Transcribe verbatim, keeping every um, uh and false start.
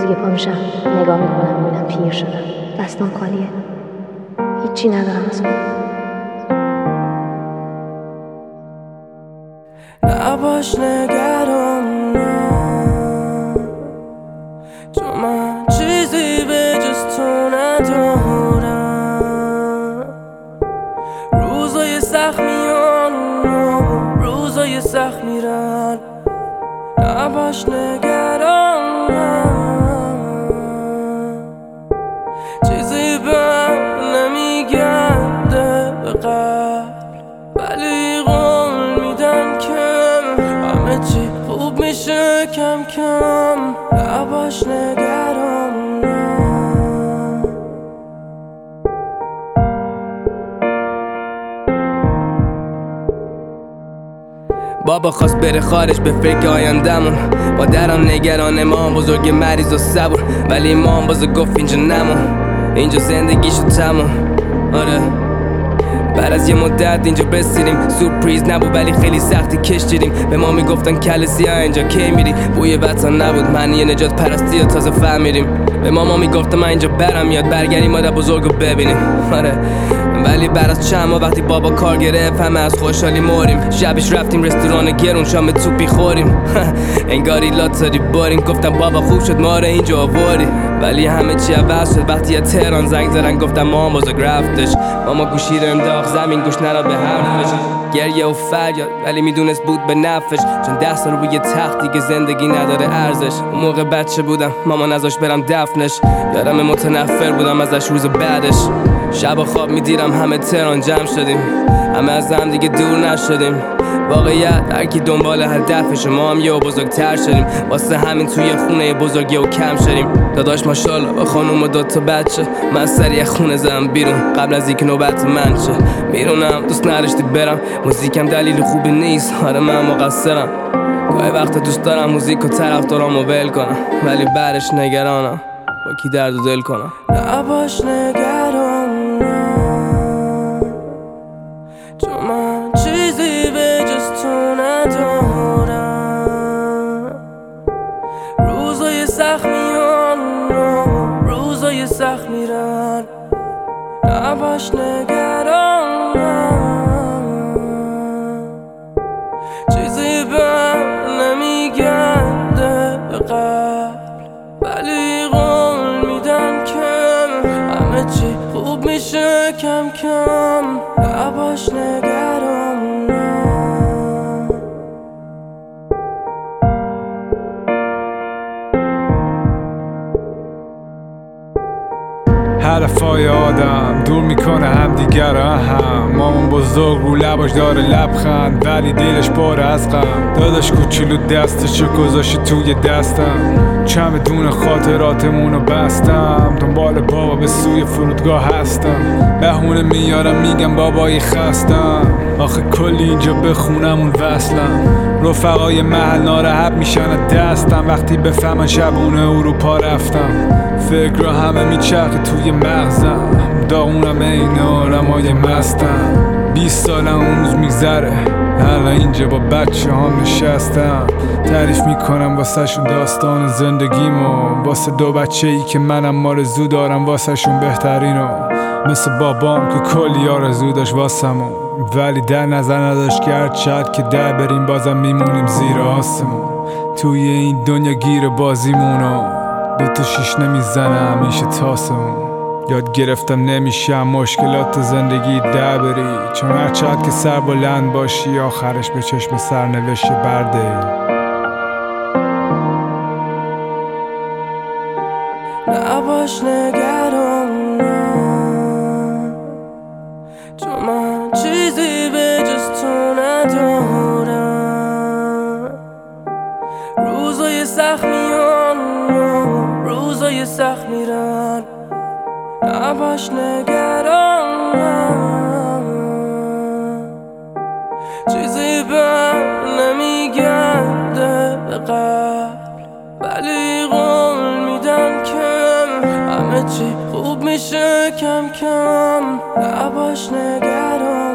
روزی که پا میشم نگاه میکنم میبینم پیر شدم، دستان خالیه، هیچی ندارم از خودم. نباش نگران چون من چیزی به جز تو ندارم. روزای سخت میان روزای سخت میرن، نباش نگران چیزی به نمیگرده به قلب، ولی قول میدم که همه چی خوب میشه کم کم. نباش نگران بابا خواست بره خارج به فکر آیندمون، مادرم نگران ما بزرگ مریض و صبور، ولی ما بزرگ گفت اینجا نمون، اینجا زندگیشو تموم. آره بعد از یه مدت اینجا بسیدیم، سورپریز نبود ولی خیلی سختی کشیدیم. به ما میگفتن کل سیاه اینجا کی میری، بوی وطن نبود معنی نجات پرستی و تازه فهمیدیم. به ماما میگفتم من اینجا برم یاد برگردیم مادر بزرگو ببینیم. آره ولی بعد از چند ماه وقتی بابا کار گرفت همه از خوشحالی مریم. شبش رفتیم رستوران گرون شام توپی خوریم انگاری لاتاری باریم. گفتم بابا خوب شد ما رو اینجا آوردی، ولی همه چی عوض شد وقتی از تهران زنگ زدن گفتم ماما بزرگ رفتش. ماما گوشی رو انداخت زمین گوش نداد به حرفش، گریه و فریاد ولی میدونست بود به نفعش، چون ده سال روی تختی که زندگی نداره ارزش. اون موقع بچه بودم ماما نذاشت برم دفنش، یادم متنفر بودم ازش روز بعدش. شب خواب میدیرم همه تهران جمع شدیم، همه از هم دیگه دور نشدیم. واقعیت هر کی دنبال هدفشه، ما هم یه بزرگتر شدیم، واسه همین توی خونه بزرگی و کم شدیم. داداش ماشاءالله با خانوم و دوتا بچه، من سریع خونه زدم بیرون قبل از اینکه نوبت من شه. میرونم دوست نداشتی برم، موزیکم دلیل خوبی نیست، آره من مقصرم. گاهی وقتا دوست دارم موزیک و طرفدارامو ول کنم، ولی بعدش نگرانم با کی درد و دل کنم. نباش نگران چون من چیزی به جز تو ندارم. روزای سخت میان روزای سخت میرن، نباش نگران چیزی به نمیگرده به قلب، ولی قول میدم که همه چی خوب میشه کم کم. نباش نگران حرفای آدم دور میکنه هم دیگر هم. مامان بزرگ رو لباش داره لبخند ولی دلش پاره از غم. داداش کوچولو دستشو گذاشت توی دستم، چمدون خاطراتمونو بستم. دنبال بابا به سوی فرودگاه هستم، بهونه میارم میگم بابایی خستم. آخه کلی اینجا بخونم اون وصلم، رفقای محل ناراحت میشن از دستم وقتی بفهمن شبونه اروپا رفتم. فکر همه میچرخه توی مغزم، داغونم این آرمای مستم. بیست سالم اون روز میگذره، حالا اینجا با بچه هم نشستم. تعریف میکنم واسه شون داستان زندگیمو، واسه دو بچه ای که منم آرزو دارم واسه شون بهترینو. مثل بابام که کلی آرزو داشت واسمون، ولی در نظر نداشت که هر چقدر که در بریم بازم میمونیم زیر آسمون. توی این دنیا گیر بازیمونو دوتا شیش نمیزنه همیشه تاسمون. یاد گرفتم نمیشم مشکلات زندگی در بری، چون هر چقدر که سر بلند باشی آخرش به چشم سرنوشت برده. نباش نگران چون من چیزی به جز تو ندارم. روزای سخت میان روزای سخت میرن، نباش نگران چیزی به نمیگرده به قلب، ولی قول میدم که همه چی خوب میشه کم کم. نباش نگران